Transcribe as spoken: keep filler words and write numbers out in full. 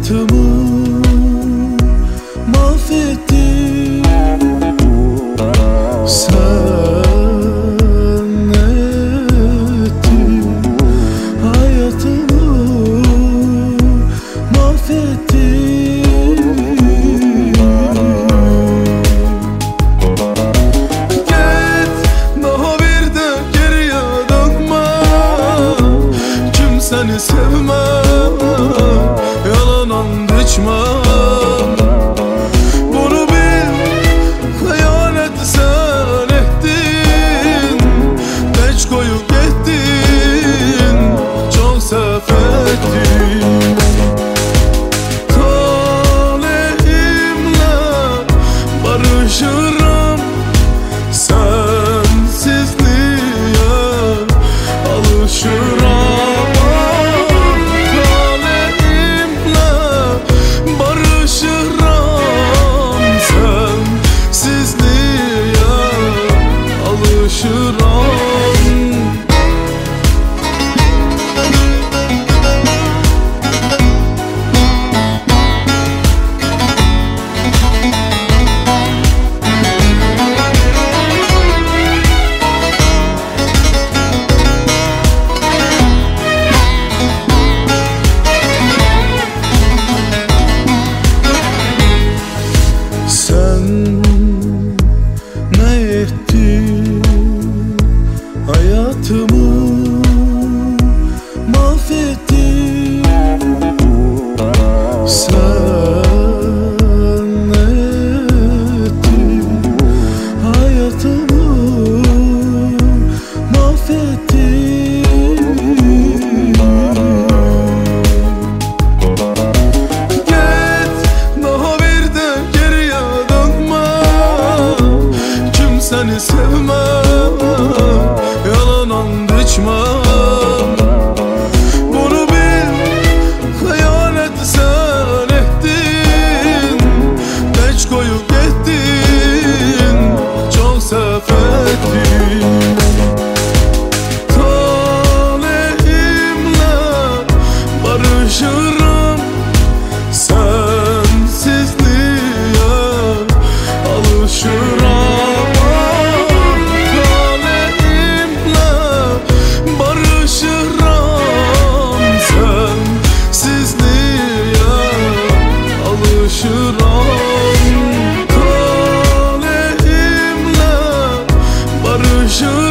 hayatımı mahvettin. Sen ne ettin? Hayatımı mahvettin. Git daha bir de geriye dönme. Kimseni sevmem, yalan and içmem. Bunu bil, hayalet sen ettin. Geç koyup gittin, çok sefettin. Talihimle barışırım, sensizliğe alışırım. Hayatımı mahvettin. Sen ne ettin? Hayatımı mahvettin. Git daha bir de geriye dönme. Kimseni sevmem, yalan and içmem. Bunu bil, hayalet sen ettin. Geç koyup gittin, çok sefettin. Talihimle barışırım, sensizliğe alışırım. Talihimle barışırım.